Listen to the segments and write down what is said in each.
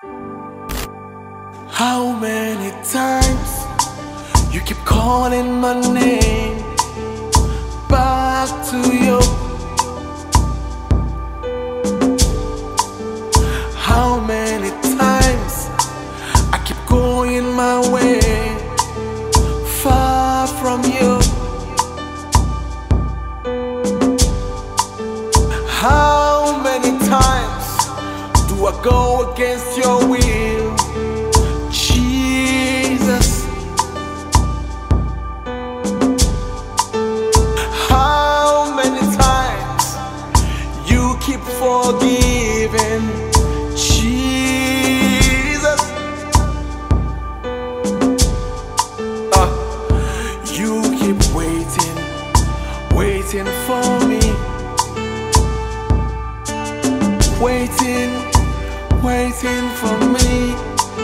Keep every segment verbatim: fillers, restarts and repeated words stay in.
How many times you keep calling my name back to you? How many times I keep going my way far from you? How many times do I go against your will? Jesus, how many times you keep forgiving? Jesus, uh, you keep waiting, waiting for me, waiting, waiting for me.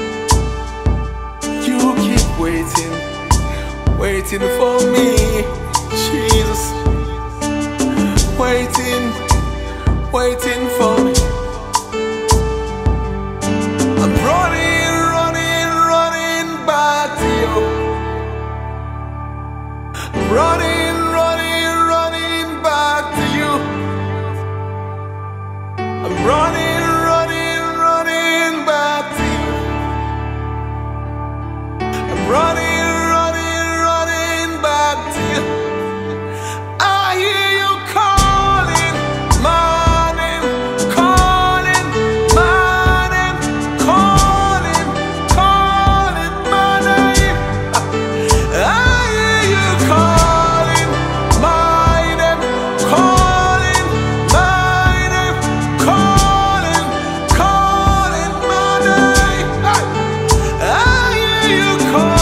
You keep waiting, waiting for me, Jesus. Waiting, waiting for me. I'm running, running, running back to you. I'm running, running, running back to you. I'm running, running, running back to you. Running, running, running back to you. I hear you calling my name, calling my name, calling, calling my name. I hear you calling my name, calling my name, calling, calling my name. I hear you calling.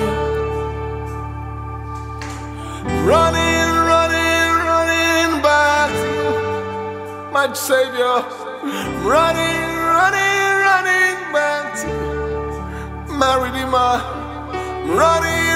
Running, running, running back. much, Savior. Running, running, running back to my Redeemer. Running.